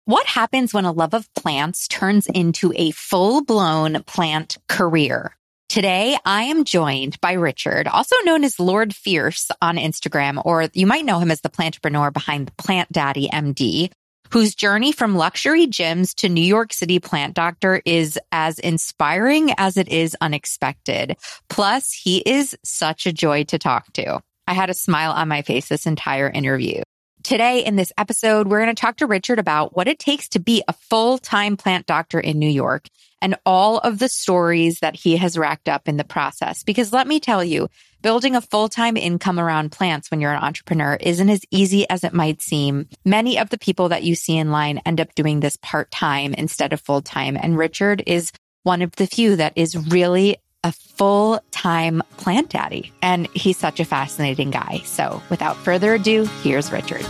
What happens when a love of plants turns into a full-blown plant career? Today, I am joined by Richard, also known as Lord Fierce on Instagram, or you might know him as the plantrepreneur behind the Plant Daddy MD, whose journey from luxury gyms to New York City plant doctor is as inspiring as it is unexpected. Plus, he is such a joy to talk to. I had a smile on my face this entire interview. Today in this episode, we're going to talk to Richard about what it takes to be a full-time plant doctor in New York and all of the stories that he has racked up in the process. Because let me tell you, building a full-time income around plants when you're an entrepreneur isn't as easy as it might seem. Many of the people that you see in line end up doing this part-time instead of full-time. And Richard is one of the few that is really a full-time plant daddy. And he's such a fascinating guy. So without further ado, here's Richard.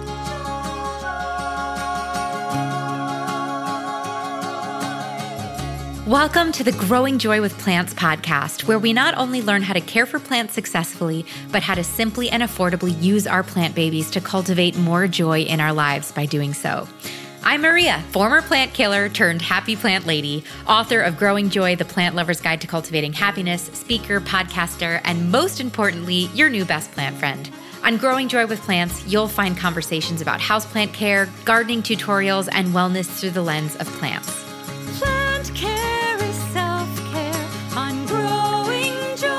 Welcome to the Growing Joy with Plants podcast, where we not only learn how to care for plants successfully, but how to simply and affordably use our plant babies to cultivate more joy in our lives by doing so. I'm Maria, former plant killer turned happy plant lady, author of Growing Joy, the Plant Lover's Guide to Cultivating Happiness, speaker, podcaster, and most importantly, your new best plant friend. On Growing Joy with Plants, you'll find conversations about houseplant care, gardening tutorials, and wellness through the lens of plants. Plant care is self-care on Growing Joy.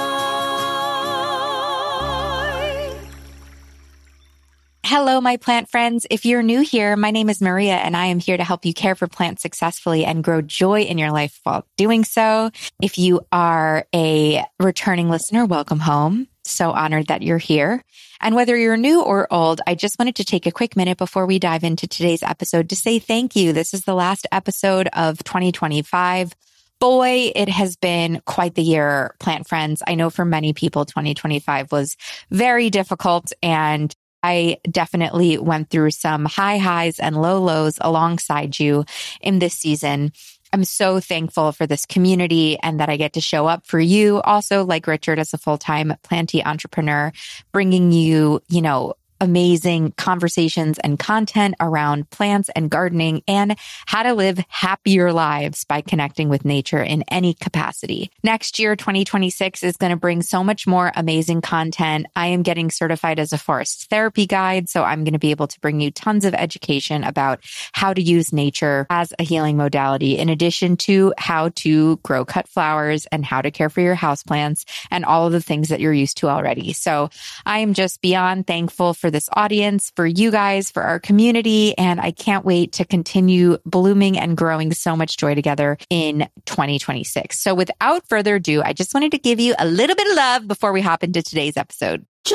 Hello, my plant friends. If you're new here, my name is Maria, and I am here to help you care for plants successfully and grow joy in your life while doing so. If you are a returning listener, welcome home. So honored that you're here. And whether you're new or old, I just wanted to take a quick minute before we dive into today's episode to say thank you. This is the last episode of 2025. Boy, it has been quite the year, plant friends. I know for many people, 2025 was very difficult, and I definitely went through some high highs and low lows alongside you in this season. I'm so thankful for this community and that I get to show up for you. Also, like Richard, as a full-time planty entrepreneur, bringing you, amazing conversations and content around plants and gardening and how to live happier lives by connecting with nature in any capacity. Next year, 2026 is going to bring so much more amazing content. I am getting certified as a forest therapy guide, so I'm going to be able to bring you tons of education about how to use nature as a healing modality, in addition to how to grow cut flowers and how to care for your houseplants and all of the things that you're used to already. So I am just beyond thankful for this audience, for you guys, for our community, and I can't wait to continue blooming and growing so much joy together in 2026. So without further ado, I just wanted to give you a little bit of love before we hop into today's episode. Joy,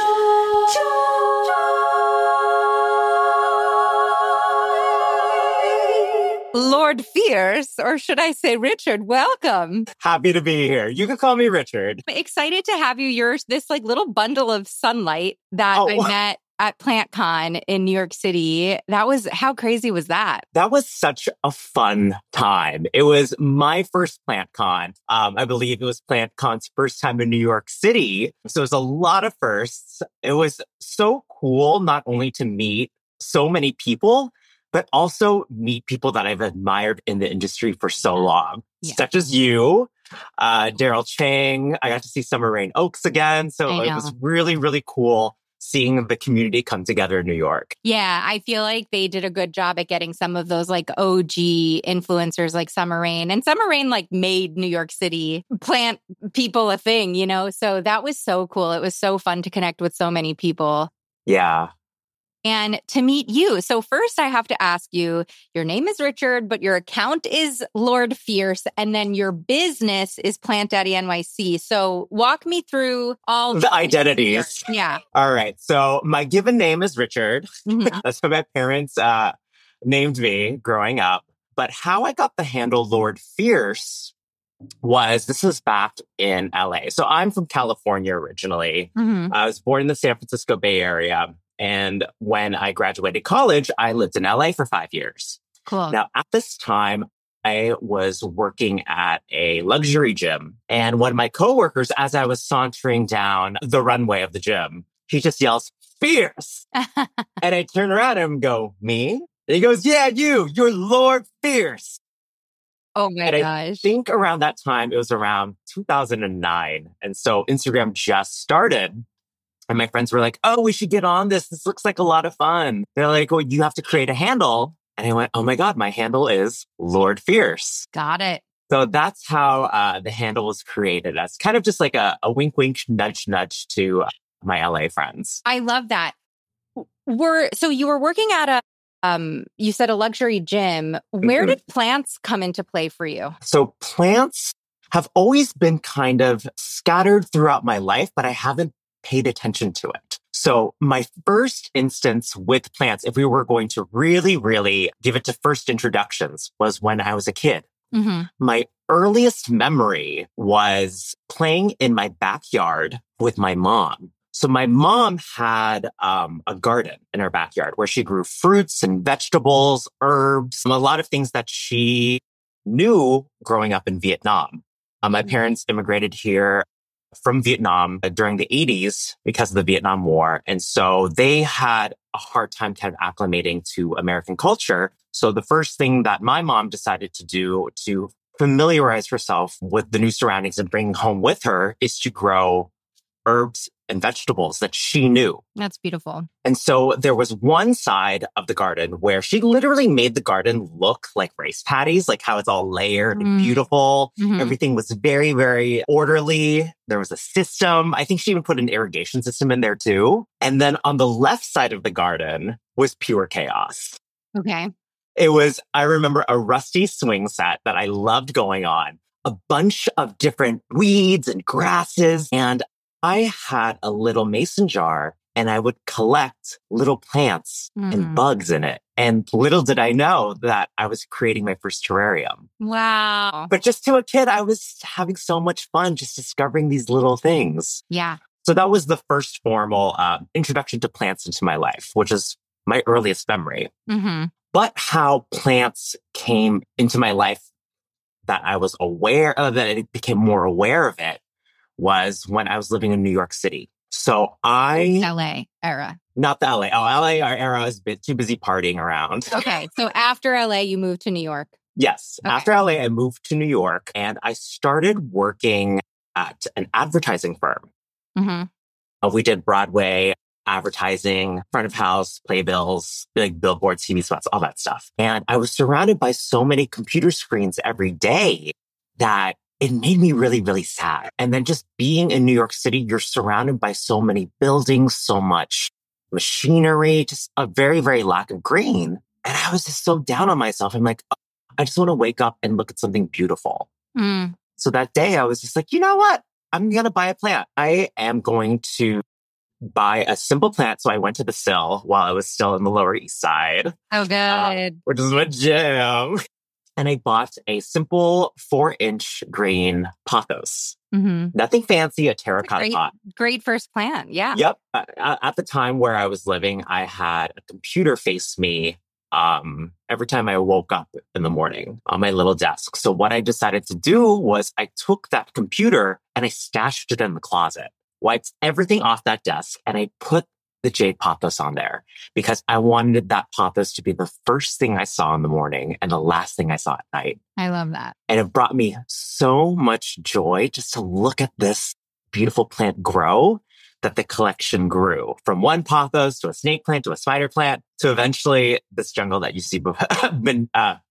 Lord Fierce, or should I say Richard, welcome. Happy to be here. You can call me Richard. I'm excited to have you. You're this little bundle of sunlight that I met at PlantCon in New York City. How crazy was that? That was such a fun time. It was my first PlantCon. I believe it was PlantCon's first time in New York City. So it was a lot of firsts. It was so cool not only to meet so many people, but also meet people that I've admired in the industry for so long, such as you, Daryl Chang. I got to see Summer Rain Oaks again. So it was really, really cool seeing the community come together in New York. Yeah, I feel like they did a good job at getting some of those OG influencers like Summer Rain. And Summer Rain made New York City plant people a thing, So that was so cool. It was so fun to connect with so many people. Yeah. And to meet you. So first I have to ask you, your name is Richard, but your account is Lord Fierce, and then your business is Plant Daddy NYC. So walk me through all the identities. Yeah. All right. So my given name is Richard. Mm-hmm. That's what my parents named me growing up. But how I got the handle Lord Fierce this was back in LA. So I'm from California originally. Mm-hmm. I was born in the San Francisco Bay Area. And when I graduated college, I lived in LA for 5 years. Cool. Now, at this time, I was working at a luxury gym. And one of my coworkers, as I was sauntering down the runway of the gym, he just yells, "Fierce!" And I turn around and go, "Me?" And he goes, yeah, you're Lord Fierce. Oh my And I gosh. think around that time, it was around 2009. And so Instagram just started. And my friends were like, oh, we should get on this. This looks like a lot of fun. They're like, well, you have to create a handle. And I went, oh my God, my handle is Lord Fierce. Got it. So that's how the handle was created. As kind of just like a wink, wink, nudge, nudge to my LA friends. I love that. So you were working at you said a luxury gym. Where did plants come into play for you? So plants have always been kind of scattered throughout my life, but I haven't paid attention to it. So my first instance with plants, if we were going to really, really give it to first introductions, was when I was a kid. Mm-hmm. My earliest memory was playing in my backyard with my mom. So my mom had a garden in her backyard where she grew fruits and vegetables, herbs, a lot of things that she knew growing up in Vietnam. My parents immigrated here from Vietnam during the 80s because of the Vietnam War. And so they had a hard time kind of acclimating to American culture. So the first thing that my mom decided to do to familiarize herself with the new surroundings and bring home with her is to grow herbs and vegetables that she knew. That's beautiful. And so there was one side of the garden where she literally made the garden look like rice paddies, like how it's all layered and beautiful. Mm-hmm. Everything was very, very orderly. There was a system. I think she even put an irrigation system in there too. And then on the left side of the garden was pure chaos. Okay. It was, I remember, a rusty swing set that I loved going on, a bunch of different weeds and grasses. And I had a little mason jar and I would collect little plants and bugs in it. And little did I know that I was creating my first terrarium. Wow. But just to a kid, I was having so much fun just discovering these little things. Yeah. So that was the first formal introduction to plants into my life, which is my earliest memory. Mm-hmm. But how plants came into my life that I was aware of, that I became more aware of it, was when I was living in New York City. So LA era. Not the LA. Oh, LA, our era is a bit too busy partying around. Okay. So after LA, you moved to New York. Yes. Okay. After LA, I moved to New York and I started working at an advertising firm. Mm-hmm. We did Broadway advertising, front of house, playbills, like billboards, TV spots, all that stuff. And I was surrounded by so many computer screens every day that it made me really, really sad. And then just being in New York City, you're surrounded by so many buildings, so much machinery, just a very, very lack of green. And I was just so down on myself. I'm like, I just want to wake up and look at something beautiful. So that day I was just like, you know what? I'm going to buy a plant. I am going to buy a simple plant. So I went to the Sill while I was still in the Lower East Side. Oh, good. Which is my jam. And I bought a simple 4-inch green pothos. Nothing fancy, a terracotta pot. Great first plant. Yeah. Yep. At the time where I was living, I had a computer face me every time I woke up in the morning on my little desk. So what I decided to do was I took that computer and I stashed it in the closet, wiped everything off that desk, and I put the jade pothos on there because I wanted that pothos to be the first thing I saw in the morning and the last thing I saw at night. I love that. And it brought me so much joy just to look at this beautiful plant grow, that the collection grew from one pothos to a snake plant to a spider plant to eventually this jungle that you see behind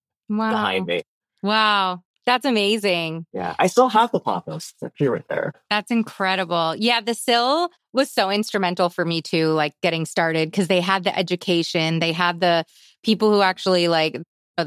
me. Wow. That's amazing. Yeah, I still have the pothos. It's actually right there. That's incredible. Yeah, the Sill was so instrumental for me too, like getting started, because they had the education, they had the people who actually like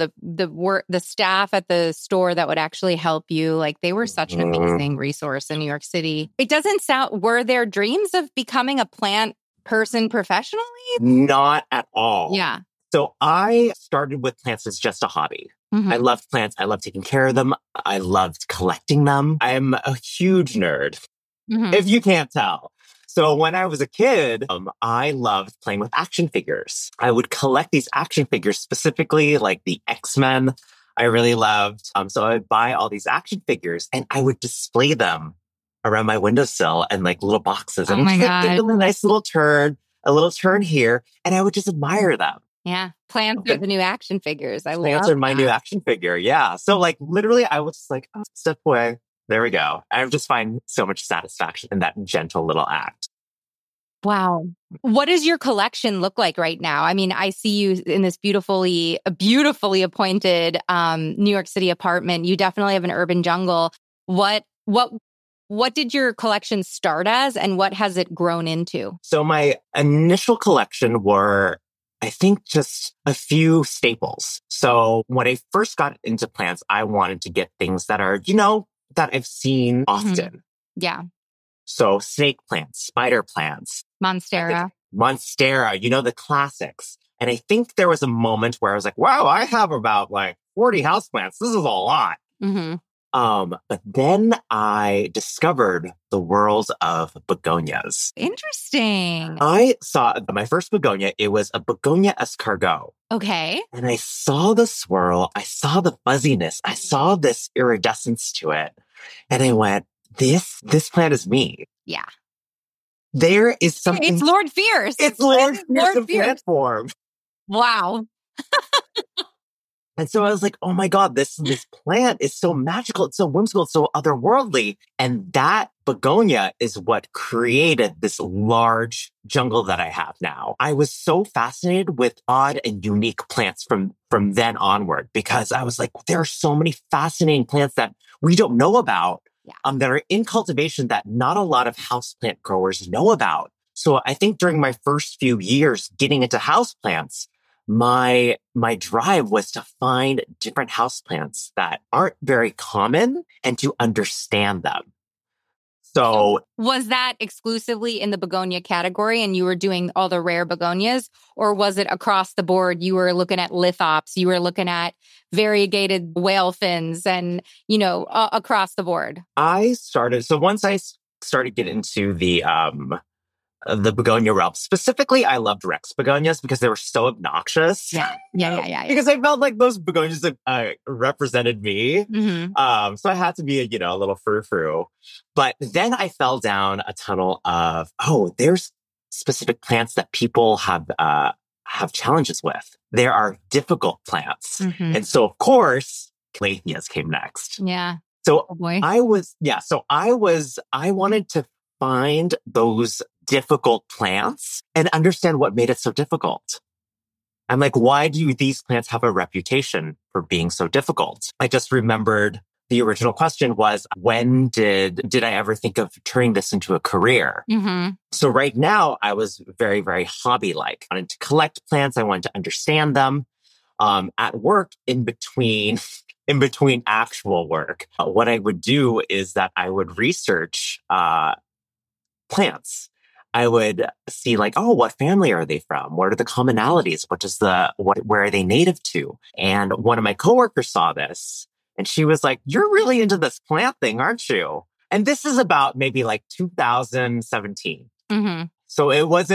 the staff at the store that would actually help you. Like they were such an amazing resource in New York City. It doesn't sound, were there dreams of becoming a plant person professionally? Not at all. Yeah. So I started with plants as just a hobby. I loved plants. I loved taking care of them. I loved collecting them. I'm a huge nerd, if you can't tell. So when I was a kid, I loved playing with action figures. I would collect these action figures, specifically like the X-Men I really loved. So I would buy all these action figures and I would display them around my windowsill and like little boxes. And oh my God. Give them a nice little turn, a little turn here. And I would just admire them. Yeah. Plants are the new action figures. I Plants love are my that. new action figure. Yeah. So like literally I was just like, oh, step away. There we go. I just find so much satisfaction in that gentle little act. Wow. What does your collection look like right now? I mean, I see you in this beautifully appointed New York City apartment. You definitely have an urban jungle. What did your collection start as, and what has it grown into? So my initial collection were, I think, just a few staples. So when I first got into plants, I wanted to get things that are, that I've seen often. Yeah. So snake plants, spider plants, Monstera. Monstera, the classics. And I think there was a moment where I was like, wow, I have about like 40 houseplants. This is a lot. Mm-hmm. But then I discovered the world of begonias. Interesting. I saw my first begonia. It was a begonia escargot. Okay. And I saw the swirl. I saw the fuzziness. I saw this iridescence to it. And I went, this plant is me. Yeah. There is something. It's Lord Fierce. It's Lord Fierce in plant form. Wow. And so I was like, oh my God, this plant is so magical. It's so whimsical. It's so otherworldly. And that begonia is what created this large jungle that I have now. I was so fascinated with odd and unique plants from then onward, because I was like, there are so many fascinating plants that we don't know about, that are in cultivation that not a lot of houseplant growers know about. So I think during my first few years getting into houseplants, my drive was to find different houseplants that aren't very common and to understand them. So was that exclusively in the begonia category and you were doing all the rare begonias, or was it across the board? You were looking at lithops, you were looking at variegated whale fins and, across the board? Once I started getting into the begonia realm. Specifically, I loved Rex begonias because they were so obnoxious. Yeah. Because I felt like those begonias represented me. Mm-hmm. So I had to be a little frou-frou. But then I fell down a tunnel of, there's specific plants that people have challenges with. There are difficult plants. Mm-hmm. And so, of course, calatheas came next. Yeah. So oh boy. I wanted to find those difficult plants and understand what made it so difficult. I'm like, why do these plants have a reputation for being so difficult? I just remembered the original question was, when did I ever think of turning this into a career? Mm-hmm. So right now I was very, very hobby-like. I wanted to collect plants. I wanted to understand them. At work, in between actual work, what I would do is that I would research plants. I would see what family are they from? What are the commonalities? Where are they native to? And one of my coworkers saw this and she was like, you're really into this plant thing, aren't you? And this is about maybe 2017. Mm-hmm. So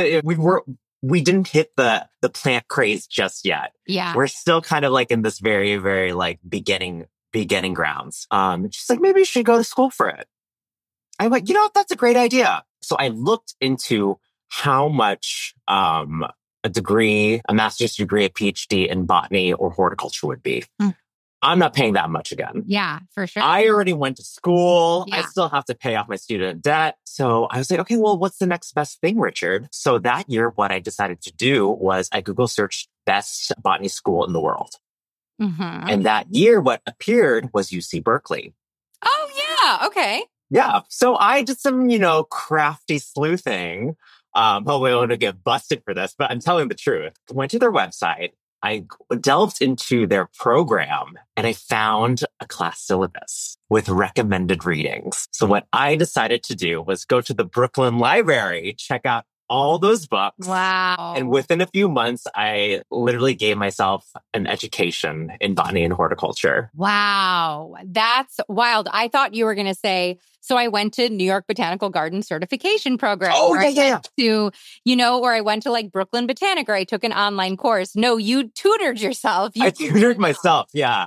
we didn't hit the plant craze just yet. Yeah. We're still kind of in this very, very beginning grounds. She's like, maybe you should go to school for it. I'm like, that's a great idea. So I looked into how much a master's degree, a PhD in botany or horticulture would be. Mm. I'm not paying that much again. Yeah, for sure. I already went to school. Yeah. I still have to pay off my student debt. So I was like, okay, well, what's the next best thing, Richard? So that year, what I decided to do was I Google searched best botany school in the world. Mm-hmm. And that year, what appeared was UC Berkeley. Oh, yeah. Okay. Yeah. So I did some, crafty sleuthing. Hopefully I won't get busted for this, but I'm telling the truth. Went to their website. I delved into their program and I found a class syllabus with recommended readings. So what I decided to do was go to the Brooklyn Library, check out all those books. Wow. And within a few months, I literally gave myself an education in botany and horticulture. Wow. That's wild. I thought you were going to say, so I went to New York Botanical Garden certification program. Oh, yeah. Or I went to Brooklyn Botanic, or I took an online course. No, you tutored yourself. I tutored myself. Yeah.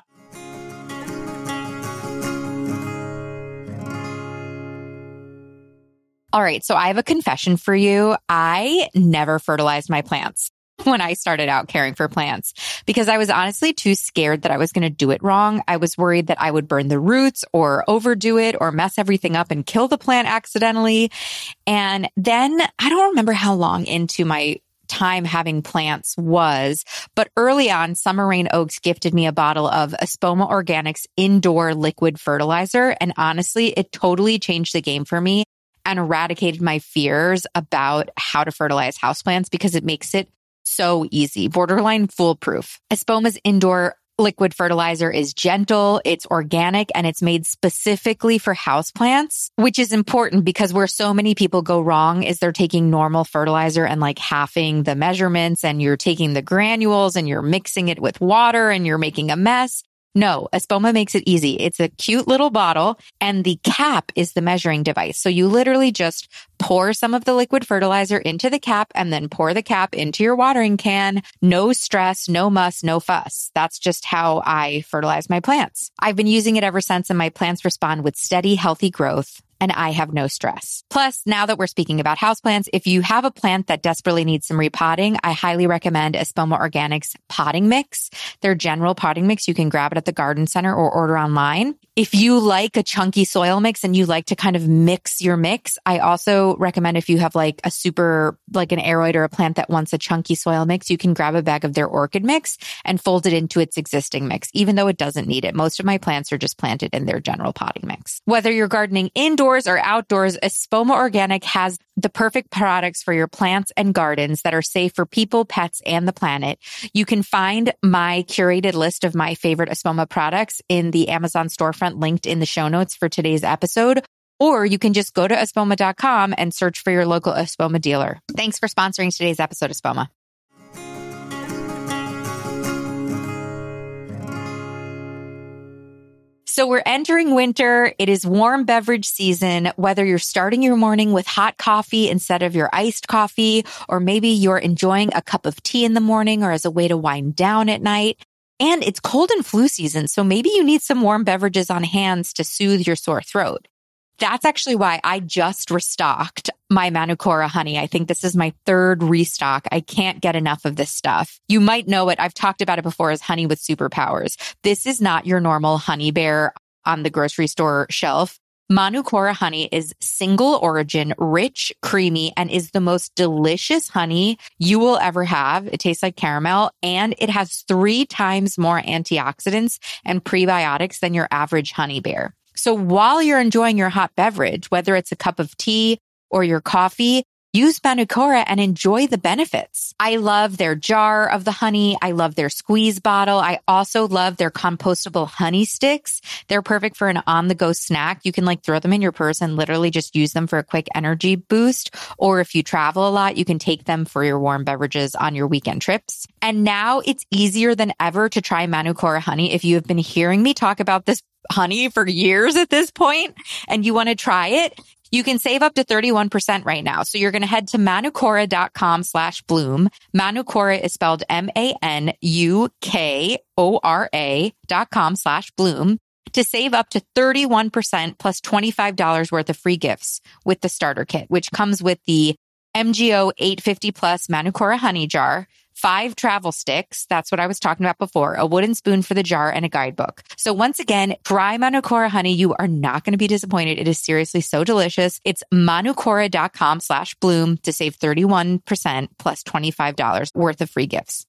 All right. So I have a confession for you. I never fertilized my plants. when I started out caring for plants because I was honestly too scared that I was going to do it wrong. I was worried that I would burn the roots or overdo it or mess everything up and kill the plant accidentally. And then I don't remember how long into my time having plants was, but early on, Summer Rain Oaks gifted me a bottle of Espoma Organics indoor liquid fertilizer. And honestly, it totally changed the game for me and eradicated my fears about how to fertilize houseplants because it makes it so easy, borderline foolproof. Espoma's indoor liquid fertilizer is gentle, it's organic, and it's made specifically for houseplants, which is important because where so many people go wrong is they're taking normal fertilizer and like halving the measurements, and you're taking the granules and you're mixing it with water and you're making a mess. No, Espoma makes it easy. It's a cute little bottle and the cap is the measuring device. So you literally just pour some of the liquid fertilizer into the cap and then pour the cap into your watering can. No stress, no muss, no fuss. That's just how I fertilize my plants. I've been using it ever since and my plants respond with steady, healthy growth. And I have no stress. Plus, now that we're speaking about houseplants, if you have a plant that desperately needs some repotting, I highly recommend Espoma Organics potting mix. Their general potting mix, you can grab it at the garden center or order online. If you like a chunky soil mix and you like to kind of mix your mix, I also recommend if you have like a super, like an aroid or a plant that wants a chunky soil mix, you can grab a bag of their orchid mix and fold it into its existing mix, even though it doesn't need it. Most of my plants are just planted in their general potting mix. Whether you're gardening indoors or outdoors, Espoma Organic has the perfect products for your plants and gardens that are safe for people, pets, and the planet. You can find my curated list of my favorite Espoma products in the Amazon storefront linked in the show notes for today's episode, or you can just go to espoma.com and search for your local Espoma dealer. Thanks for sponsoring today's episode, Espoma. So we're entering winter. It is warm beverage season. Whether you're starting your morning with hot coffee instead of your iced coffee, or maybe you're enjoying a cup of tea in the morning or as a way to wind down at night. And it's cold and flu season, so maybe you need some warm beverages on hand to soothe your sore throat. That's actually why I just restocked my Manukora honey. I think this is my third restock. I can't get enough of this stuff. You might know it. I've talked about it before as honey with superpowers. This is not your normal honey bear on the grocery store shelf. Manukora honey is single origin, rich, creamy, and is the most delicious honey you will ever have. It tastes like caramel, and it has 3 times more antioxidants and prebiotics than your average honey bear. So while you're enjoying your hot beverage, whether it's a cup of tea or your coffee, use Manukora and enjoy the benefits. I love their jar of the honey. I love their squeeze bottle. I also love their compostable honey sticks. They're perfect for an on-the-go snack. You can like throw them in your purse and literally just use them for a quick energy boost. Or if you travel a lot, you can take them for your warm beverages on your weekend trips. And now it's easier than ever to try Manukora honey. If you have been hearing me talk about this honey for years at this point and you want to try it, you can save up to 31% right now. So you're going to head to manukora.com/bloom. Manukora is spelled MANUKORA.com/bloom to save up to 31% plus $25 worth of free gifts with the starter kit, which comes with the MGO 850 plus Manukora honey jar, 5 travel sticks. That's what I was talking about before. A wooden spoon for the jar and a guidebook. So once again, try Manukora honey. You are not going to be disappointed. It is seriously so delicious. It's manukora.com/bloom to save 31% plus $25 worth of free gifts.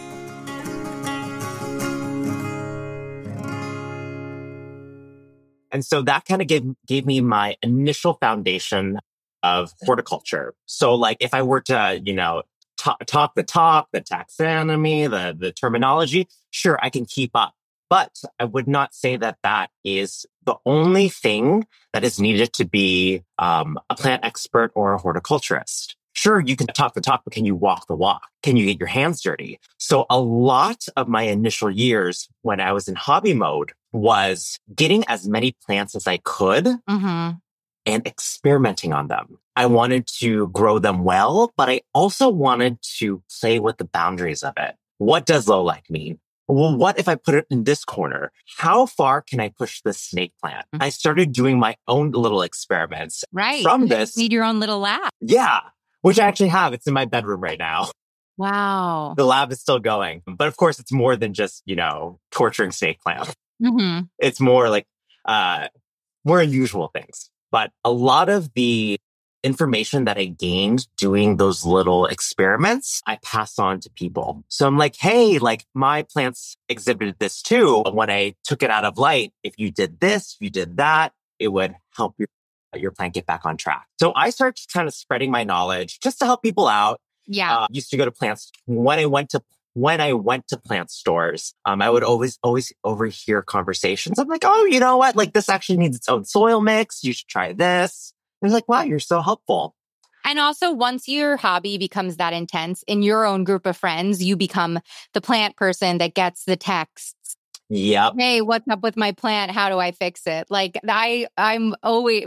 And so that kind of gave me my initial foundation of horticulture. So like if I were to, talk the talk, the taxonomy, the terminology, sure, I can keep up. But I would not say that that is the only thing that is needed to be a plant expert or a horticulturist. Sure, you can talk the talk, but can you walk the walk? Can you get your hands dirty? So a lot of my initial years when I was in hobby mode was getting as many plants as I could and experimenting on them. I wanted to grow them well, but I also wanted to play with the boundaries of it. What does low light mean? Well, what if I put it in this corner? How far can I push this snake plant? I started doing my own little experiments. Right. From this. You need your own little lab. Yeah, which I actually have. It's in my bedroom right now. Wow. The lab is still going. But of course, it's more than just, torturing snake plants. Mm-hmm. It's more like more unusual things. But a lot of the information that I gained doing those little experiments, I pass on to people. So I'm like, hey, like my plants exhibited this too. When I took it out of light, if you did this, if you did that, it would help your plant get back on track. So I started kind of spreading my knowledge just to help people out. Yeah. Used to go to plants when I went to plant stores. I would always overhear conversations. I'm like, oh, you know what? Like this actually needs its own soil mix. You should try this. They're like, wow, you're so helpful. And also, once your hobby becomes that intense in your own group of friends, you become the plant person that gets the texts. Yep. Hey, what's up with my plant? How do I fix it? Like I'm always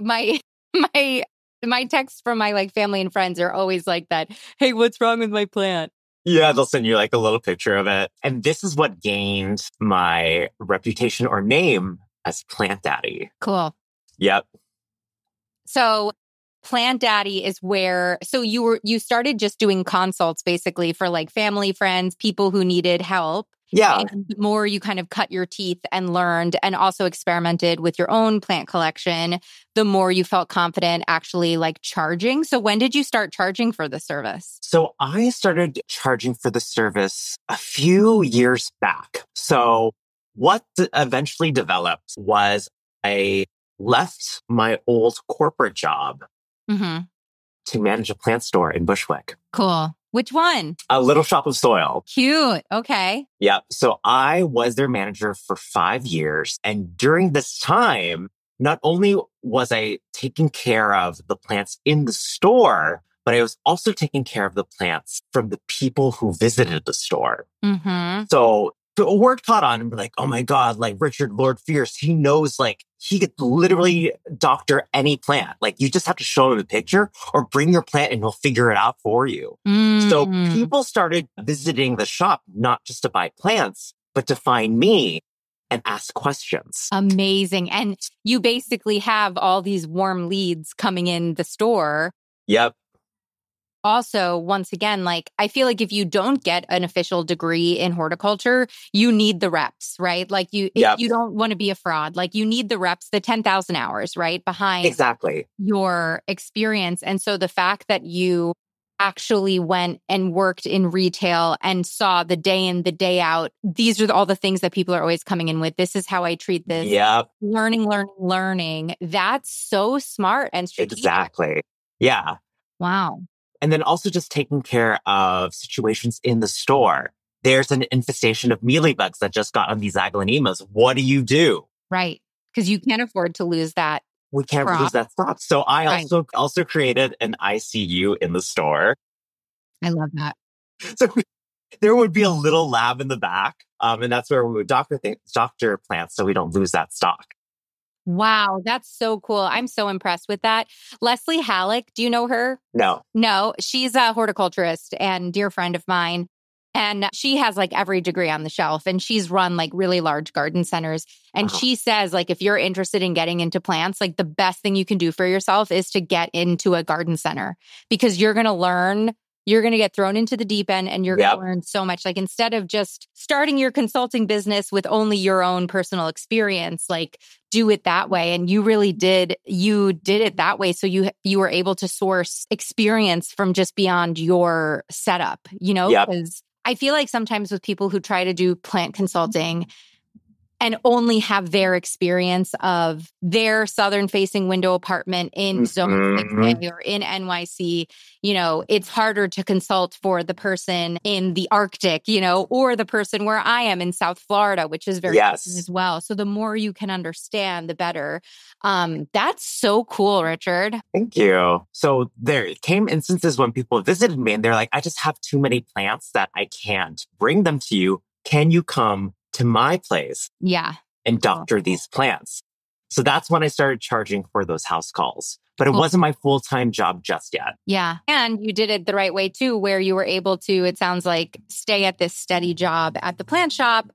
my texts from my like family and friends are always like that. Hey, what's wrong with my plant? Yeah, they'll send you like a little picture of it. And this is what gained my reputation or name as Plant Daddy. Cool. Yep. So Plant Daddy is where, so you started just doing consults basically for like family, friends, people who needed help. Yeah. And the more you kind of cut your teeth and learned and also experimented with your own plant collection, the more you felt confident actually like charging. So when did you start charging for the service? So I started charging for the service a few years back. So what eventually developed was I left my old corporate job to manage a plant store in Bushwick. Cool. Which one? A Little Shop of Soil. Cute. Okay. Yeah. So I was their manager for 5 years. And during this time, not only was I taking care of the plants in the store, but I was also taking care of the plants from the people who visited the store. So the word caught on and be like, oh my God, like Richard Lord Fierce, he knows like he could literally doctor any plant. Like you just have to show him a picture or bring your plant and he'll figure it out for you. So people started visiting the shop, not just to buy plants, but to find me and ask questions. Amazing. And you basically have all these warm leads coming in the store. Yep. Also, once again, like I feel like if you don't get an official degree in horticulture, you need the reps, right? Like you don't want to be a fraud. Like you need the reps, the 10,000 hours, right? Behind exactly your experience. And so the fact that you actually went and worked in retail and saw the day in, the day out, these are all the things that people are always coming in with. This is how I treat this. Yep. Learning. That's so smart and strategic. Exactly. Yeah. Wow. And then also just taking care of situations in the store. There's an infestation of mealybugs that just got on these aglaonemas. What do you do? Right. Because you can't afford to lose that. We can't lose that stock. So I also created an ICU in the store. I love that. So there would be a little lab in the back. And that's where we would doctor plants so we don't lose that stock. Wow, that's so cool. I'm so impressed with that. Leslie Halleck, do you know her? No, she's a horticulturist and dear friend of mine. And she has like every degree on the shelf and she's run like really large garden centers. And she says like, if you're interested in getting into plants, like the best thing you can do for yourself is to get into a garden center because you're going to learn. You're going to get thrown into the deep end and you're going to learn so much. Like instead of just starting your consulting business with only your own personal experience, like do it that way. And you really did. You did it that way. So you were able to source experience from just beyond your setup, because I feel like sometimes with people who try to do plant consulting and only have their experience of their southern facing window apartment in Zone 6A or in NYC, it's harder to consult for the person in the Arctic, or the person where I am in South Florida, which is very different as well. So the more you can understand, the better. That's so cool, Richard. Thank you. So there came instances when people visited me and they're like, I just have too many plants that I can't bring them to you. Can you come to my place and doctor these plants? So that's when I started charging for those house calls. But it wasn't my full-time job just yet. Yeah. And you did it the right way too, where you were able to, it sounds like, stay at this steady job at the plant shop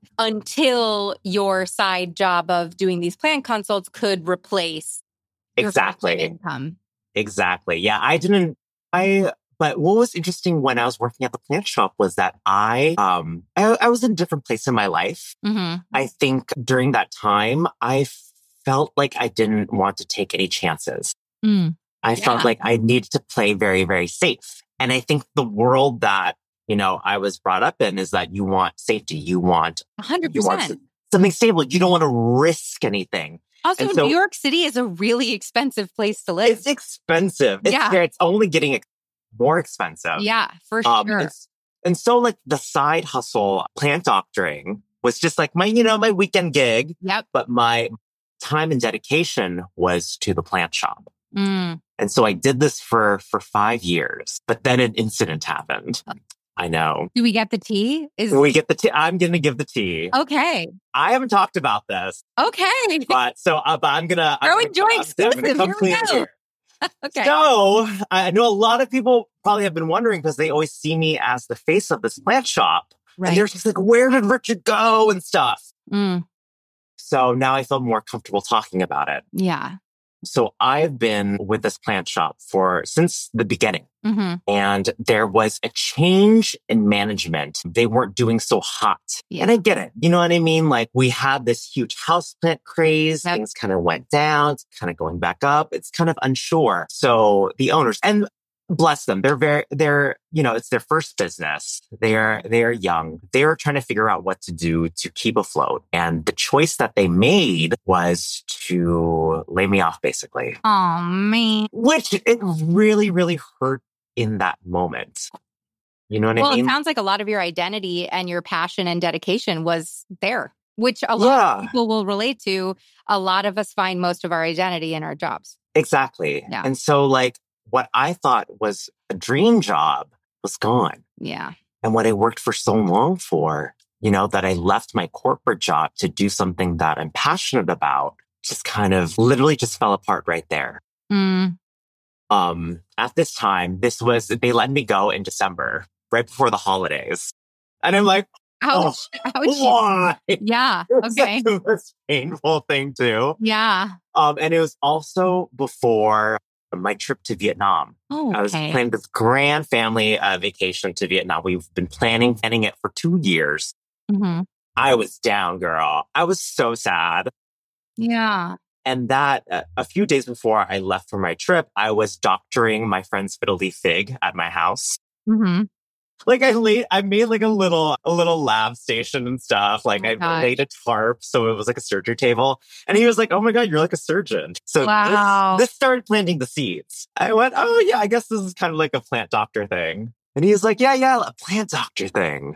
until your side job of doing these plant consults could replace your income. Exactly. Yeah. But what was interesting when I was working at the plant shop was that I was in a different place in my life. Mm-hmm. I think during that time, I felt like I didn't want to take any chances. I felt like I needed to play very, very safe. And I think the world that, I was brought up in is that you want safety. You want 100%. Something stable. You don't want to risk anything. Also, New York City is a really expensive place to live. It's expensive. It's only getting more expensive. Yeah, for sure. And so like the side hustle, plant doctoring, was just like my weekend gig. Yep. But my time and dedication was to the plant shop. Mm. And so I did this for 5 years, but then an incident happened. I know. Do we get the tea? We get the tea. I'm going to give the tea. Okay. I haven't talked about this. Okay. But I'm going to... Exclusive. Here we go. Okay. So I know a lot of people probably have been wondering because they always see me as the face of this plant shop. Right. And they're just like, where did Richard go and stuff? Mm. So now I feel more comfortable talking about it. Yeah. So I've been with this plant shop since the beginning. Mm-hmm. And there was a change in management. They weren't doing so hot. Yeah. And I get it. You know what I mean? Like we had this huge houseplant craze. Yep. Things kind of went down. It's kind of going back up. It's kind of unsure. So the owners, and bless them, they're it's their first business. They're young. They're trying to figure out what to do to keep afloat. And the choice that they made was to lay me off, basically. Oh, man. Which it really, really hurt in that moment. You know what I mean? Well, it sounds like a lot of your identity and your passion and dedication was there, which a lot of people will relate to. A lot of us find most of our identity in our jobs. Exactly. Yeah. And so like what I thought was a dream job was gone. Yeah. And what I worked for so long for, that I left my corporate job to do something that I'm passionate about, just kind of literally just fell apart right there. Mm. At this time, they let me go in December, right before the holidays. And I'm like, ouch. Why? Yeah. It was Okay. like the most painful thing too. Yeah. And it was also before my trip to Vietnam. Oh, okay. I was planning this grand family vacation to Vietnam. We've been planning it for 2 years. Mm-hmm. I was down, girl. I was so sad. Yeah. And that a few days before I left for my trip, I was doctoring my friend's fiddle leaf fig at my house. Mm-hmm. Like I made like a little lab station and stuff. Like I laid a tarp, so it was like a surgery table. And he was like, "Oh my God, you're like a surgeon." So this started planting the seeds. I went, "Oh yeah, I guess this is kind of like a plant doctor thing." And he was like, "Yeah, a plant doctor thing."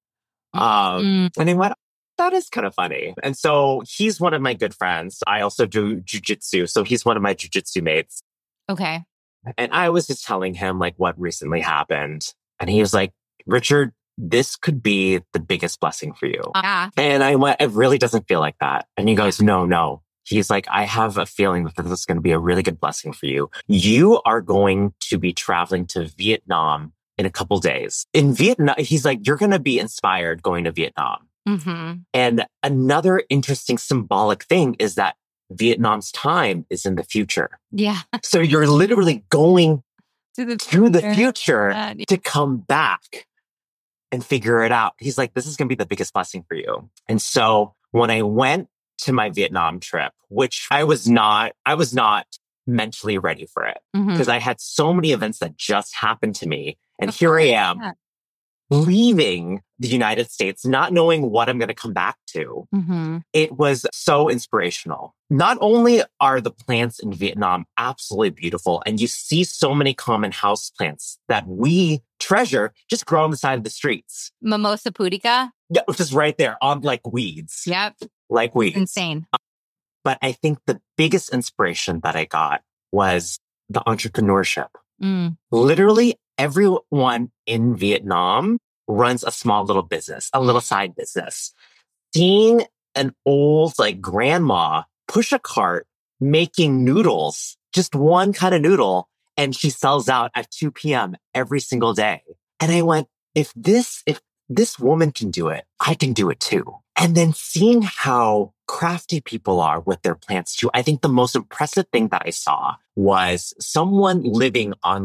And he went, "That is kind of funny." And so he's one of my good friends. I also do jujitsu, so he's one of my jujitsu mates. Okay. And I was just telling him like what recently happened. And he was like, "Richard, this could be the biggest blessing for you." And I went, "It really doesn't feel like that." And he goes, No. He's like, "I have a feeling that this is going to be a really good blessing for you. You are going to be traveling to Vietnam in a couple days." In Vietnam, he's like, "You're going to be inspired going to Vietnam." Mm-hmm. And another interesting symbolic thing is that Vietnam's time is in the future. Yeah. So you're literally going to the future Yeah. to come back and figure it out. He's like, "This is going to be the biggest blessing for you." And so when I went to my Vietnam trip, which I was not mentally ready for it because I had so many events that just happened to me. And here I am leaving the United States, not knowing what I'm going to come back to. Mm-hmm. It was so inspirational. Not only are the plants in Vietnam absolutely beautiful, and you see so many common house plants that we treasure just grow on the side of the streets. Mimosa pudica? Yeah, just right there on like weeds. Yep. Like weeds. Insane. But I think the biggest inspiration that I got was the entrepreneurship. Literally everyone in Vietnam runs a small little business, a little side business. Seeing an old like grandma push a cart making noodles, just one kind of noodle, and she sells out at 2 p.m. every single day. And I went, if this woman can do it, I can do it too. And then seeing how crafty people are with their plants too. I think the most impressive thing that I saw was someone living on like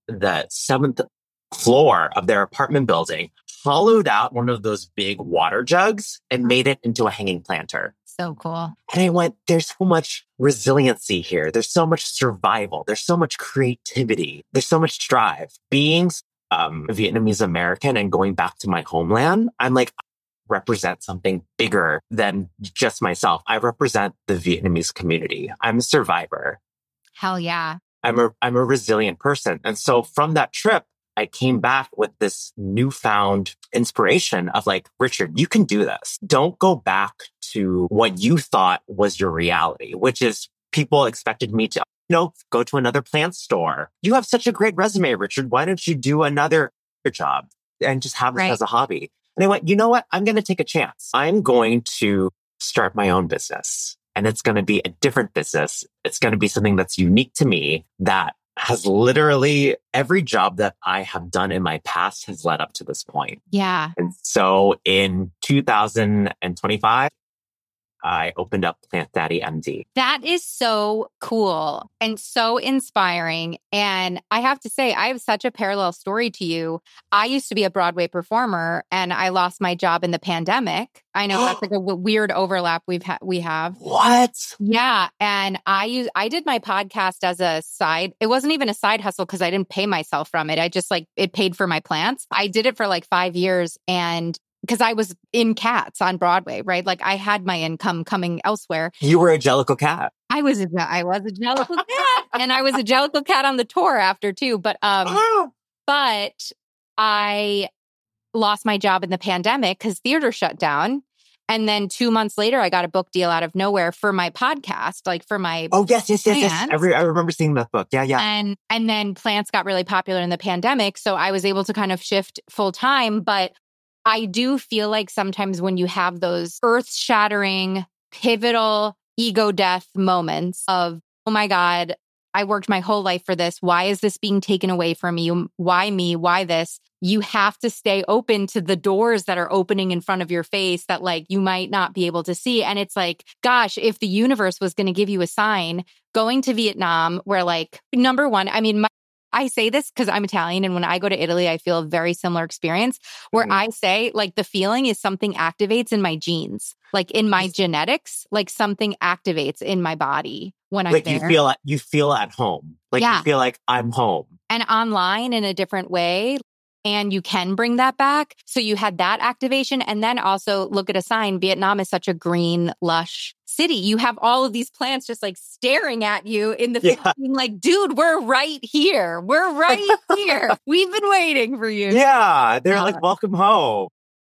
the seventh floor of their apartment building, hollowed out one of those big water jugs and made it into a hanging planter. So cool. And I went, there's so much resiliency here. There's so much survival. There's so much creativity. There's so much drive. Being Vietnamese American and going back to my homeland, I'm like, I represent something bigger than just myself. I represent the Vietnamese community. I'm a survivor. Hell yeah. I'm a resilient person. And so from that trip, I came back with this newfound inspiration of like, Richard, you can do this. Don't go back to what you thought was your reality, which is people expected me to, go to another plant store. You have such a great resume, Richard. Why don't you do another job and just have this as a hobby? And I went, you know what? I'm going to take a chance. I'm going to start my own business, and it's going to be a different business. It's going to be something that's unique to me, that has literally every job that I have done in my past has led up to this point. Yeah. And so in 2025, I opened up Plant Daddy MD. That is so cool and so inspiring. And I have to say, I have such a parallel story to you. I used to be a Broadway performer and I lost my job in the pandemic. I know that's like a weird overlap we have. What? Yeah. And I did my podcast as a side. It wasn't even a side hustle because I didn't pay myself from it. I just it paid for my plants. I did it for like 5 years, and because I was in Cats on Broadway, right? Like I had my income coming elsewhere. You were a Jellicle Cat. I was a Jellicle Cat, and I was a Jellicle Cat on the tour after too. But I lost my job in the pandemic because theater shut down. And then 2 months later, I got a book deal out of nowhere for my podcast, like for my yes. I remember seeing that book. Yeah. And then plants got really popular in the pandemic, so I was able to kind of shift full time. But I do feel like sometimes when you have those earth-shattering, pivotal ego death moments of, oh my God, I worked my whole life for this. Why is this being taken away from me? Why me? Why this? You have to stay open to the doors that are opening in front of your face that like you might not be able to see. And it's like, gosh, if the universe was going to give you a sign, going to Vietnam where like, number one, I mean, I say this because I'm Italian, and when I go to Italy, I feel a very similar experience where I say like the feeling is something activates in my genes, like in my genetics, like something activates in my body when I'm like there. You feel at home, like you feel like I'm home, and online in a different way. And you can bring that back. So you had that activation. And then also look at a sign. Vietnam is such a green, lush city. You have all of these plants just like staring at you in the face, being like, dude, we're right here. We're right here. We've been waiting for you. Yeah. They're like, welcome home.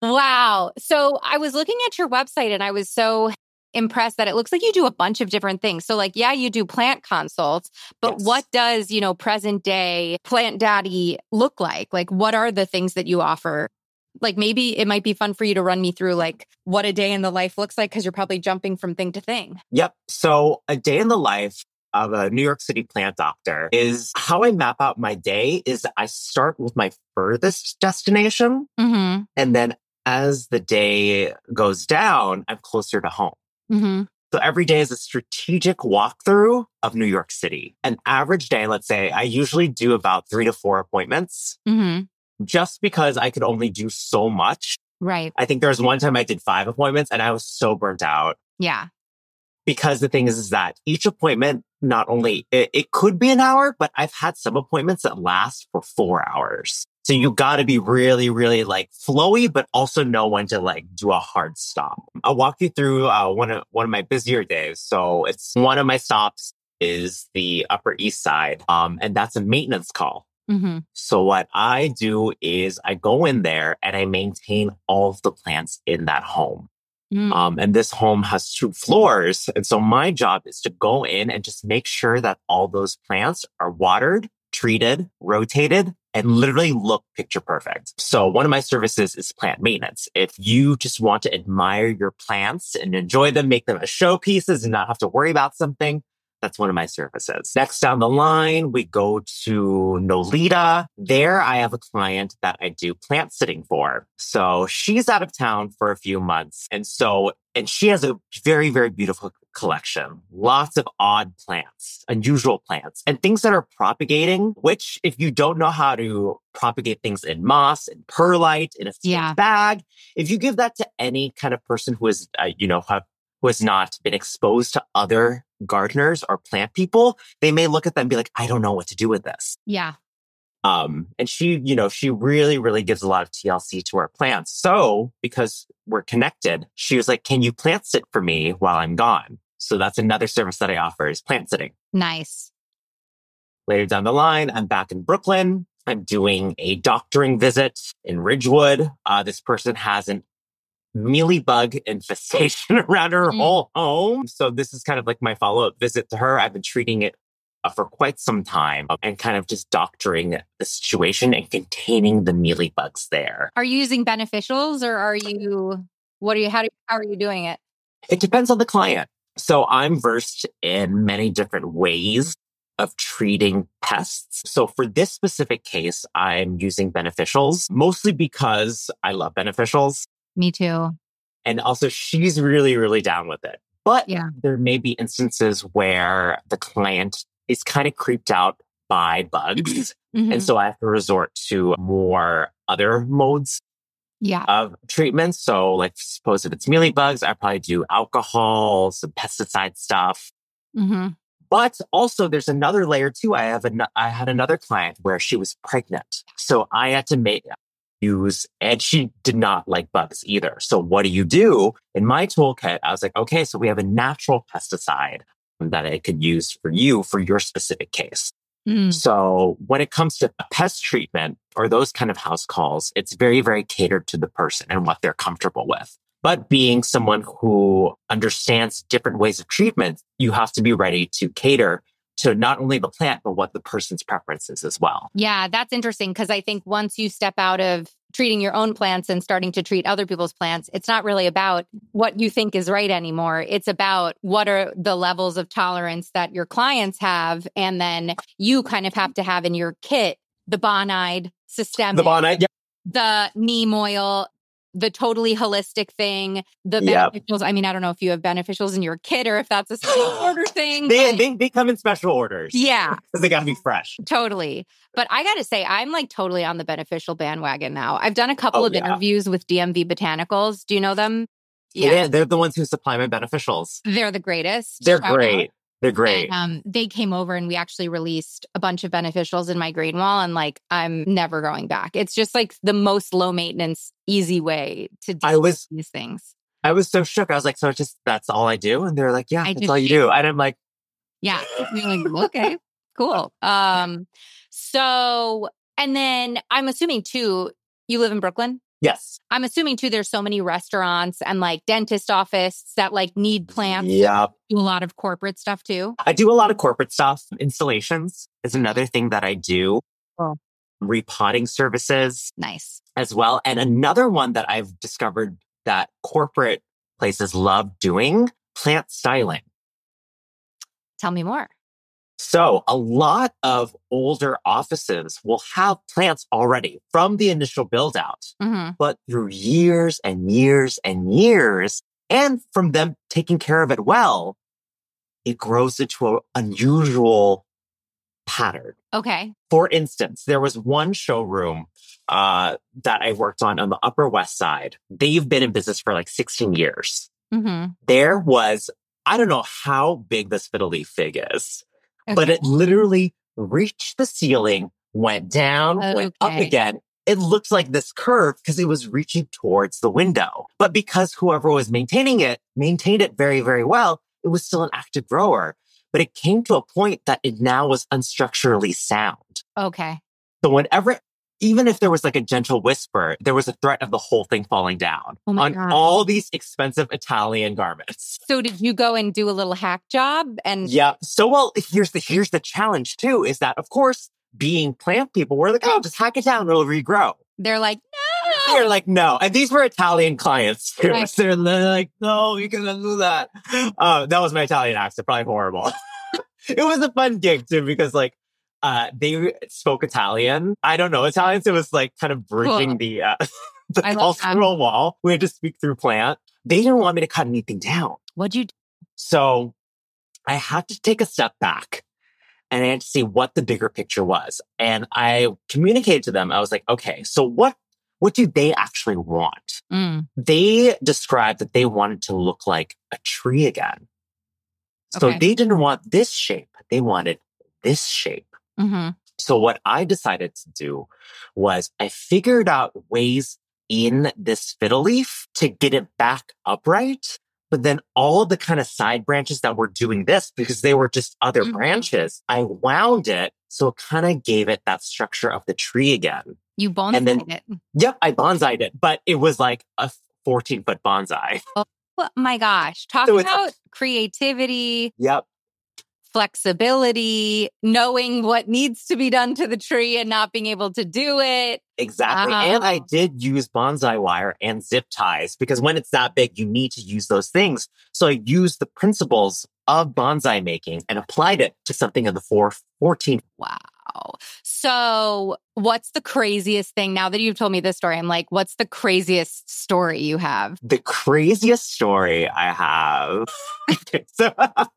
Wow. So I was looking at your website and I was so impressed that it looks like you do a bunch of different things. So like, yeah, you do plant consults, but what does, present day Plant Daddy look like? Like, what are the things that you offer? Like, maybe it might be fun for you to run me through like what a day in the life looks like, because you're probably jumping from thing to thing. Yep. So a day in the life of a New York City plant doctor is how I map out my day is I start with my furthest destination. Mm-hmm. And then as the day goes down, I'm closer to home. Mm-hmm. So every day is a strategic walkthrough of New York City. An average day, let's say, I usually do about 3 to 4 appointments just because I could only do so much. Right. I think there was one time I did 5 appointments and I was so burnt out. Yeah. Because the thing is that each appointment, not only, it could be an hour, but I've had some appointments that last for 4 hours. So you got to be really, really like flowy, but also know when to like do a hard stop. I'll walk you through one of my busier days. So it's one of my stops is the Upper East Side, and that's a maintenance call. Mm-hmm. So what I do is I go in there and I maintain all of the plants in that home. And this home has 2 floors. And so my job is to go in and just make sure that all those plants are watered, treated, rotated, and literally look picture perfect. So one of my services is plant maintenance. If you just want to admire your plants and enjoy them, make them as showpieces and not have to worry about something, That's one of my services. Next down the line, we go to Nolita. There, I have a client that I do plant sitting for. So she's out of town for a few months. And she has a very, very beautiful collection. Lots of odd plants, unusual plants, and things that are propagating, which if you don't know how to propagate things in moss and perlite in a sealed bag, if you give that to any kind of person who is, who has not been exposed to other gardeners or plant people, they may look at them and be like, I don't know what to do with this. Yeah. And she really, really gives a lot of TLC to our plants. So because we're connected, she was like, can you plant sit for me while I'm gone? So that's another service that I offer is plant sitting. Nice. Later down the line, I'm back in Brooklyn. I'm doing a doctoring visit in Ridgewood. This person has an mealybug infestation around her whole home. So this is kind of like my follow-up visit to her. I've been treating it for quite some time and kind of just doctoring the situation and containing the mealybugs there. Are you using beneficials or how are you doing it? It depends on the client. So I'm versed in many different ways of treating pests. So for this specific case, I'm using beneficials, mostly because I love beneficials. Me too. And also she's really, really down with it. But there may be instances where the client is kind of creeped out by bugs. And so I have to resort to more other modes of treatment. So like suppose if it's mealybugs, I probably do alcohol, some pesticide stuff. But also there's another layer too. I had another client where she was pregnant. So I had to and she did not like bugs either. So what do you do? In my toolkit, I was like, okay, so we have a natural pesticide that I could use for you for your specific case. So when it comes to pest treatment or those kind of house calls, it's very, very catered to the person and what they're comfortable with. But being someone who understands different ways of treatment, you have to be ready to cater to not only the plant, but what the person's preference is as well. Yeah, that's interesting because I think once you step out of treating your own plants and starting to treat other people's plants, it's not really about what you think is right anymore. It's about what are the levels of tolerance that your clients have. And then you kind of have to have in your kit the Bonide systemic, the neem oil, the totally holistic thing, the beneficials. I mean, I don't know if you have beneficials in your kit or if that's a special order thing. They come in special orders. Yeah. Because they got to be fresh. Totally. But I got to say, I'm like totally on the beneficial bandwagon now. I've done a couple of interviews with DMV Botanicals. Do you know them? Yeah, they're the ones who supply my beneficials. They're the greatest. They're great. They're great. And, they came over and we actually released a bunch of beneficials in my green wall. And like, I'm never going back. It's just like the most low maintenance, easy way to do these things. I was so shook. I was like, so that's all I do? And they're like, yeah, that's all you do. And I'm like, yeah. You're like, okay, cool. So, and then I'm assuming too, you live in Brooklyn? Yes. I'm assuming too, there's so many restaurants and like dentist office that like need plants. Yeah. Do a lot of corporate stuff too. I do a lot of corporate stuff. Installations is another thing that I do. Oh. Repotting services. Nice. As well. And another one that I've discovered that corporate places love doing, plant styling. Tell me more. So a lot of older offices will have plants already from the initial build out, but through years and years and years, and from them taking care of it well, it grows into an unusual pattern. Okay. For instance, there was one showroom that I worked on the Upper West Side. They've been in business for like 16 years. There was, I don't know how big this fiddle leaf fig is. Okay. But it literally reached the ceiling, went down, went up again. It looks like this curve because it was reaching towards the window. But because whoever was maintaining it maintained it very, very well, it was still an active grower. But it came to a point that it now was unstructurally sound. Okay. So even if there was like a gentle whisper, there was a threat of the whole thing falling down on all these expensive Italian garments. So did you go and do a little hack job? And yeah. So, well, here's the challenge too, is that of course, being plant people, we're like, oh, just hack it down, it'll regrow. They're like, no. They're like, no. And these were Italian clients too. Right. So they're like, no, you cannot do that. That was my Italian accent, probably horrible. It was a fun gig too because like they spoke Italian. I don't know Italian, so it was like kind of bridging Cool. the I love that. cultural wall. We had to speak through plant. They didn't want me to cut anything down. What'd you do? So I had to take a step back and I had to see what the bigger picture was. And I communicated to them. I was like, okay, so what do they actually want? They described that they wanted to look like a tree again. So Okay. they didn't want this shape. They wanted this shape. Mm-hmm. So what I decided to do was I figured out ways in this fiddle leaf to get it back upright. But then all the kind of side branches that were doing this, because they were just other branches, I wound it. So it kind of gave it that structure of the tree again. You bonsaied it. Yep, I bonsaied it, but it was like a 14-foot bonsai. Oh my gosh. Talk about creativity. Yep. Flexibility, knowing what needs to be done to the tree and not being able to do it. Exactly. And I did use bonsai wire and zip ties because when it's that big, you need to use those things. So I used the principles of bonsai making and applied it to something of the 14. Wow. So what's the craziest thing? Now that you've told me this story, I'm like, what's the craziest story you have? The craziest story I have. Okay, so,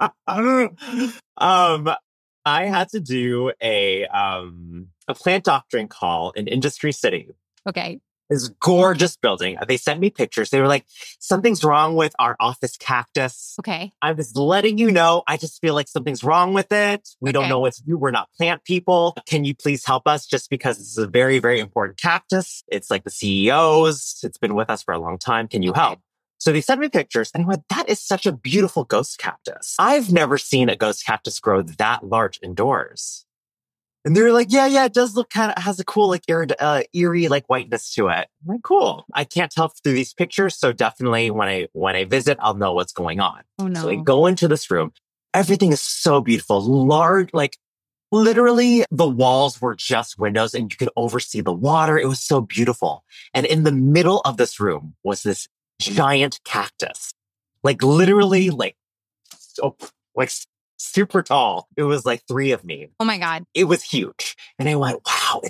I had to do a plant doctoring call in Industry City. Okay. This gorgeous building. They sent me pictures. They were like, something's wrong with our office cactus. Okay. I'm just letting you know. I just feel like something's wrong with it. We don't know what to do. We're not plant people. Can you please help us? Just because this is a very, very important cactus. It's like the CEO's. It's been with us for a long time. Can you help? So they sent me pictures and I went, that is such a beautiful ghost cactus. I've never seen a ghost cactus grow that large indoors. And they were like, yeah, it does look kind of, has a cool, like, eerie, like, whiteness to it. I'm like, cool. I can't tell through these pictures. So definitely when I visit, I'll know what's going on. Oh, no. So I go into this room. Everything is so beautiful. Large, like, literally the walls were just windows and you could oversee the water. It was so beautiful. And in the middle of this room was this giant cactus. Like, literally, like, so, like, super tall. It was like 3 of me. Oh my God. It was huge. And I went, wow,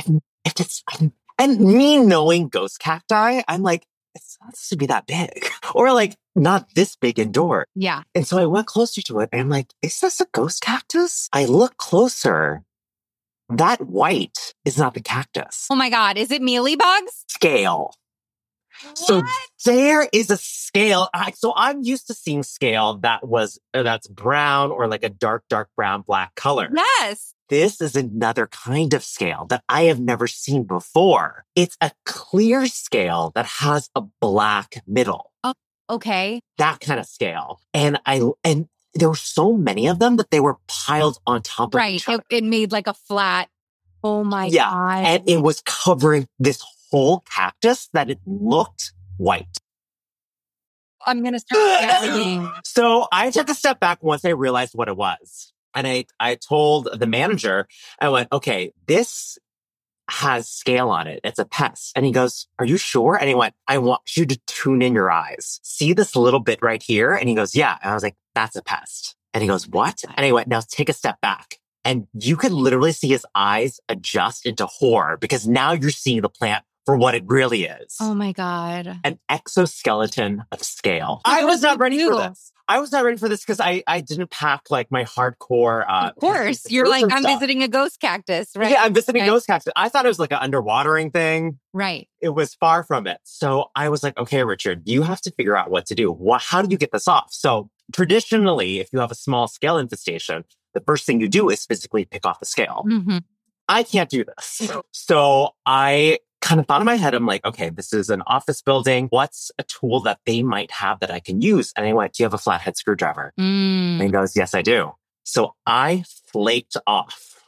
and me knowing ghost cacti, I'm like, it's not supposed to be that big or like not this big indoor. Yeah. And so I went closer to it and I'm like, is this a ghost cactus? I look closer. That white is not the cactus. Oh my God. Is it mealybugs? Scale. So there is a scale. So I'm used to seeing scale that's brown or like a dark brown, black color. Yes. This is another kind of scale that I have never seen before. It's a clear scale that has a black middle. Oh, okay. That kind of scale. And there were so many of them that they were piled on top of each other. It made like a flat. Oh my God. And it was covering this whole cactus that it looked white. I'm going to start guessing. So I took a step back once I realized what it was. And I told the manager, I went, okay, this has scale on it. It's a pest. And he goes, are you sure? And he went, I want you to tune in your eyes. See this little bit right here? And he goes, yeah. And I was like, that's a pest. And he goes, what? And he went, now take a step back. And you could literally see his eyes adjust into horror because now you're seeing the plant for what it really is. Oh my God. An exoskeleton of scale. I was not ready for this. I was not ready for this because I didn't pack like my hardcore. Of course. You're like, I'm visiting a ghost cactus, right? Yeah, I'm visiting a ghost cactus. I thought it was like an underwatering thing. Right. It was far from it. So I was like, okay, Richard, you have to figure out what to do. How do you get this off? So traditionally, if you have a small scale infestation, the first thing you do is physically pick off the scale. Mm-hmm. I can't do this. So I kind of thought in my head, I'm like, okay, this is an office building. What's a tool that they might have that I can use? And I went, do you have a flathead screwdriver? And he goes, yes, I do. So I flaked off.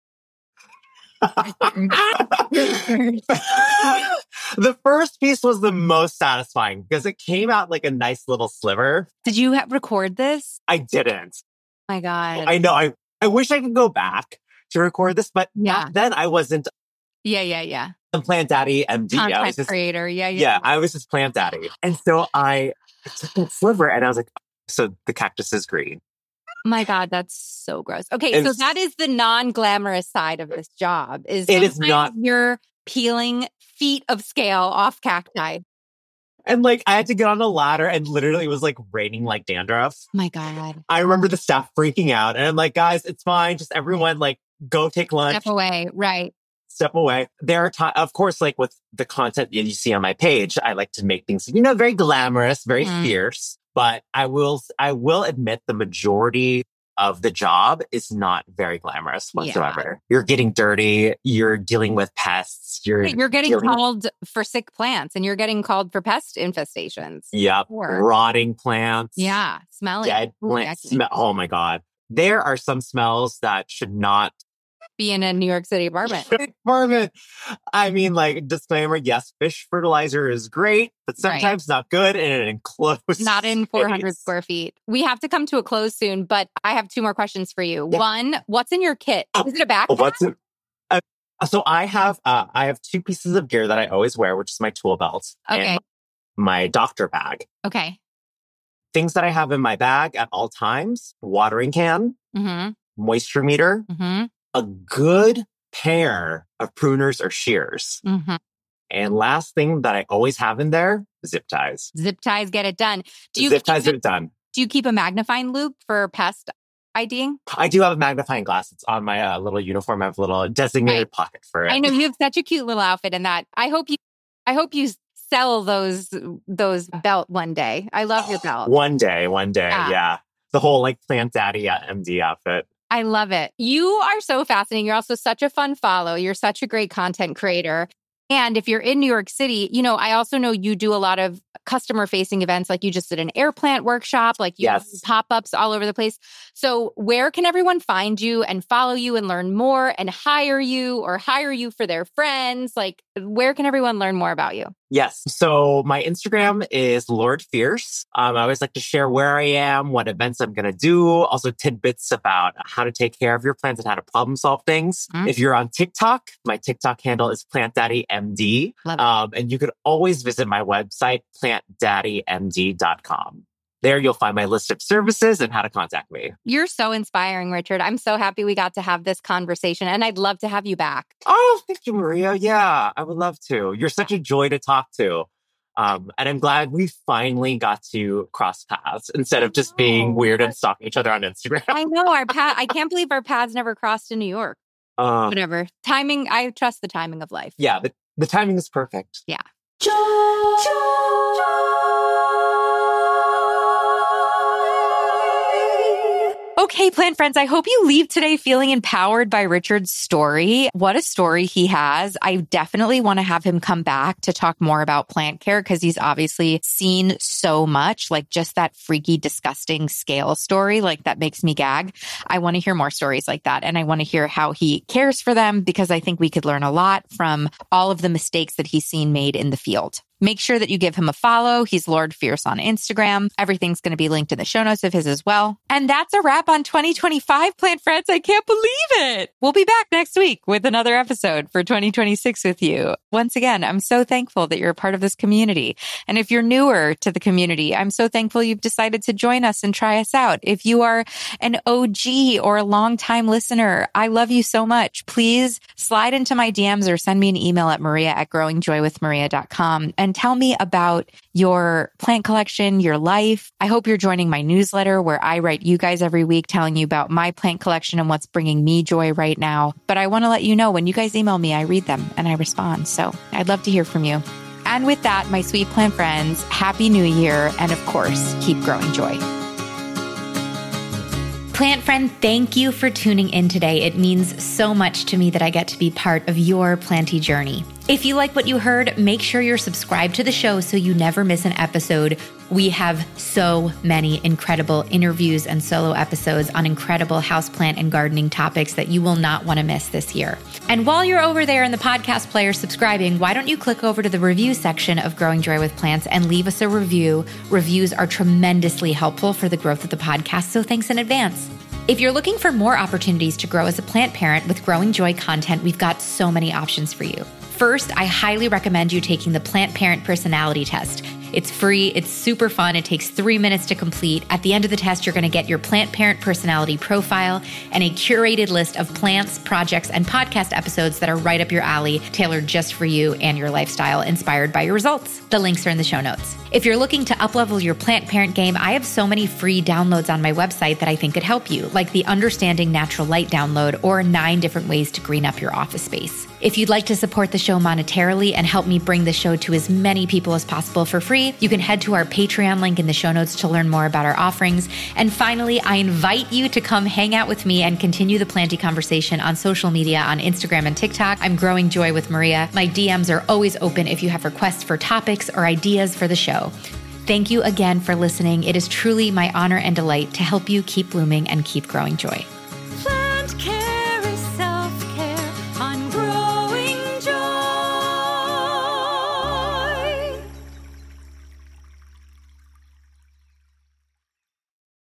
The first piece was the most satisfying because it came out like a nice little sliver. Did you record this? I didn't. My God. I know. I wish I could go back to record this, but back then I wasn't. Yeah. I'm Plant Daddy MD. Content creator. Yeah, I was just Plant Daddy. And so I took that sliver and I was like, so the cactus is green. My God, that's so gross. Okay, so that is the non-glamorous side of this job. It is not. You're peeling feet of scale off cacti. And like, I had to get on a ladder and literally it was like raining like dandruff. My God. I remember the staff freaking out. And I'm like, guys, it's fine. Just everyone like go take lunch. Step away. Right. Step away. There are times, of course, like with the content that you see on my page, I like to make things, very glamorous, very fierce. But I will admit the majority of the job is not very glamorous whatsoever. Yeah. You're getting dirty. You're dealing with pests. You're getting called for sick plants and you're getting called for pest infestations. Yep. Rotting plants. Yeah. Smelling. Dead plants. Oh my God. There are some smells that should not be in a New York City apartment. I mean, like, disclaimer, yes, fish fertilizer is great, but sometimes not good in an enclosed Not in 400 square feet. We have to come to a close soon, but I have 2 more questions for you. Yeah. One, what's in your kit? Is it a backpack? So I have 2 pieces of gear that I always wear, which is my tool belt and my doctor bag. Okay. Things that I have in my bag at all times, watering can, moisture meter, a good pair of pruners or shears. And last thing that I always have in there, zip ties. Zip ties get it done. Zip ties get it done. Do you keep a magnifying loupe for pest IDing? I do have a magnifying glass. It's on my little uniform. I have a little designated pocket for it. I know you have such a cute little outfit in that. I hope you sell those belt one day. I love your belt. One day. Yeah. The whole like Plant Daddy MD outfit. I love it. You are so fascinating. You're also such a fun follow. You're such a great content creator. And if you're in New York City, I also know you do a lot of customer-facing events. Like you just did an air plant workshop, like you have pop-ups all over the place. So where can everyone find you and follow you and learn more and hire you for their friends? Like where can everyone learn more about you? Yes. So my Instagram is Lord Fierce. I always like to share where I am, what events I'm going to do, also tidbits about how to take care of your plants and how to problem solve things. If you're on TikTok, my TikTok handle is PlantDaddyMD. And you could always visit my website, plantdaddymd.com. There you'll find my list of services and how to contact me. You're so inspiring, Richard. I'm so happy we got to have this conversation and I'd love to have you back. Oh, thank you, Maria. Yeah, I would love to. You're such a joy to talk to. And I'm glad we finally got to cross paths instead of just being weird and stalking each other on Instagram. I know. I can't believe our paths never crossed in New York. Whatever. Timing, I trust the timing of life. Yeah, the timing is perfect. Yeah. Okay, plant friends, I hope you leave today feeling empowered by Richard's story. What a story he has. I definitely want to have him come back to talk more about plant care because he's obviously seen so much, like just that freaky, disgusting scale story, like that makes me gag. I want to hear more stories like that. And I want to hear how he cares for them because I think we could learn a lot from all of the mistakes that he's seen made in the field. Make sure that you give him a follow. He's Lord Fierce on Instagram. Everything's going to be linked in the show notes of his as well. And that's a wrap on 2025, plant friends. I can't believe it. We'll be back next week with another episode for 2026 with you. Once again, I'm so thankful that you're a part of this community. And if you're newer to the community, I'm so thankful you've decided to join us and try us out. If you are an OG or a longtime listener, I love you so much. Please slide into my DMs or send me an email at maria@growingjoywithmaria.com and tell me about your plant collection, your life. I hope you're joining my newsletter where I write you guys every week telling you about my plant collection and what's bringing me joy right now. But I want to let you know when you guys email me, I read them and I respond. So I'd love to hear from you. And with that, my sweet plant friends, Happy New Year. And of course, keep growing joy. Plant friend, thank you for tuning in today. It means so much to me that I get to be part of your planty journey. If you like what you heard, make sure you're subscribed to the show so you never miss an episode. We have so many incredible interviews and solo episodes on incredible houseplant and gardening topics that you will not want to miss this year. And while you're over there in the podcast player subscribing, why don't you click over to the review section of Growing Joy with Plants and leave us a review. Reviews are tremendously helpful for the growth of the podcast, so thanks in advance. If you're looking for more opportunities to grow as a plant parent with Growing Joy content, we've got so many options for you. First, I highly recommend you taking the Plant Parent Personality Test. It's free. It's super fun. It takes 3 minutes to complete. At the end of the test, you're going to get your plant parent personality profile and a curated list of plants, projects, and podcast episodes that are right up your alley, tailored just for you and your lifestyle, inspired by your results. The links are in the show notes. If you're looking to uplevel your plant parent game, I have so many free downloads on my website that I think could help you, like the Understanding Natural Light download or 9 different ways to green up your office space. If you'd like to support the show monetarily and help me bring the show to as many people as possible for free, you can head to our Patreon link in the show notes to learn more about our offerings. And finally, I invite you to come hang out with me and continue the planty conversation on social media on Instagram and TikTok. I'm Growing Joy with Maria. My DMs are always open if you have requests for topics or ideas for the show. Thank you again for listening. It is truly my honor and delight to help you keep blooming and keep growing joy.